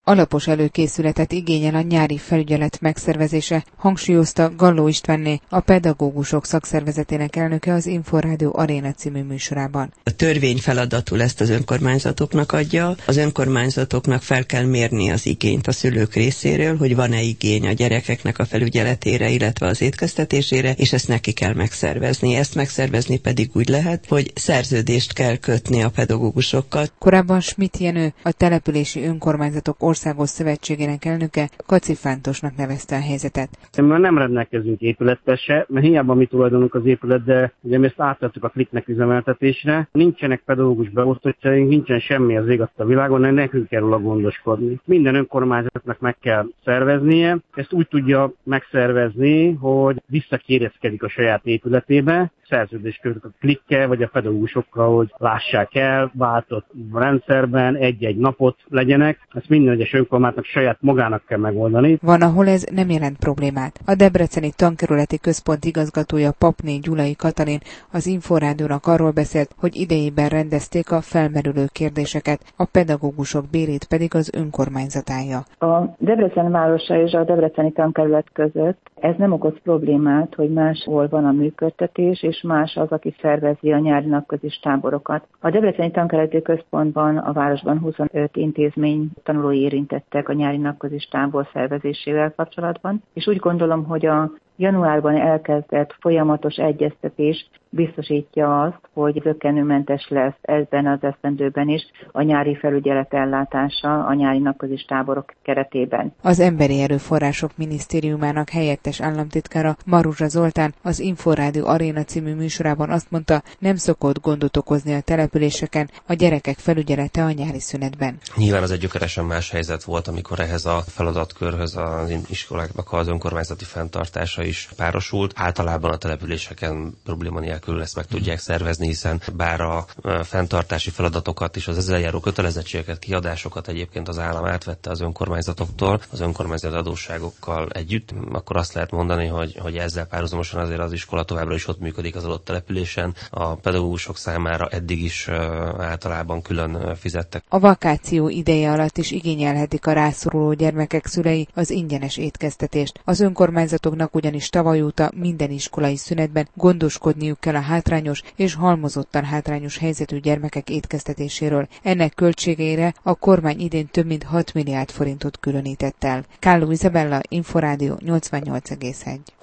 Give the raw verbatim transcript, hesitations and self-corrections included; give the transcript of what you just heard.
Alapos előkészületet igényel a nyári felügyelet megszervezése, hangsúlyozta Galló Istvánné, a Pedagógusok Szakszervezetének elnöke az Inforádió Aréna című műsorában. A törvény feladatul ezt az önkormányzatoknak adja. Az önkormányzatoknak fel kell mérni az igényt a szülők részéről, hogy van-e igény a gyerekeknek a felügyeletére, illetve az étkeztetésére, és ezt neki kell megszervezni. Ezt megszervezni pedig úgy lehet, hogy szerződést kell kötni a pedagógusokkal. Korábban Schmidt Jenő, a Települési Önkormányzatok Országos Szövetségének elnöke, kacifántosnak nevezte a helyzetet. Mert nem rendelkezünk épülettel se, mert hiába mi tulajdonunk az épület, de ugye mi ezt átadtuk a Kliknek üzemeltetésre. Nincsenek pedagógus beosztottjaink, nincsen semmi az ég a világon, de nekünk kell róla gondoskodni. Minden önkormányzatnak meg kell szerveznie, ezt úgy tudja megszervezni, hogy visszakérdezkedik a saját épületébe, szerződést kötött a Klikkel vagy a pedagógusokkal, hogy lássák el, váltott rendszerben egy-egy napot legyenek. Ezt minden egyes önkormányzatnak saját magának kell megoldani. Van, ahol ez nem jelent problémát. A Debreceni Tankerületi Központ igazgatója Papné Gyulai Katalin az Inforádiónak arról beszélt, hogy idejében rendezték a felmerülő kérdéseket, a pedagógusok bérét pedig az önkormányzat állja. A Debrecen városa és a Debreceni Tankerület között ez nem okoz problémát, hogy máshol van a működtetés, és más az, aki szervezi a nyári napközis táborokat. A Debreceni Tankerületi Központban a városban huszonöt intézmény tanulói érintettek a nyári napközis tábor szervezésével kapcsolatban, és úgy gondolom, hogy a januárban elkezdett folyamatos egyeztetés biztosítja azt, hogy zökkenőmentes lesz ebben az esztendőben is a nyári felügyelet ellátása a nyári napközis táborok keretében. Az Emberi Erőforrások Minisztériumának helyettes államtitkára Maruzsa Zoltán az Inforádió Aréna című műsorában azt mondta, nem szokott gondot okozni a településeken a gyerekek felügyelete a nyári szünetben. Nyilván az egy gyökeresen más helyzet volt, amikor ehhez a feladatkörhöz az iskoláknak az önkormányzati fenntartása is párosult. Általában a településeken probléma nélkül ezt meg tudják szervezni, hiszen bár a fenntartási feladatokat és az ezzel járó kötelezettségeket, kiadásokat egyébként az állam átvette az önkormányzatoktól, az önkormányzati adósságokkal együtt, akkor azt lehet mondani, hogy, hogy ezzel párhuzamosan azért az iskola továbbra is ott működik az adott településen. A pedagógusok számára eddig is általában külön fizettek. A vakáció ideje alatt is igényelhetik a rászoruló gyermekek szülei az ingyenes étkeztetést. Az önkormányzatoknak ugyanis tavaly óta minden iskolai szünetben gondoskodniuk kell a hátrányos és halmozottan hátrányos helyzetű gyermekek étkeztetéséről. Ennek költségeire a kormány idén több mint hat milliárd forintot különített el. Kálló Izabella, Inforádió nyolcvannyolc egész egy.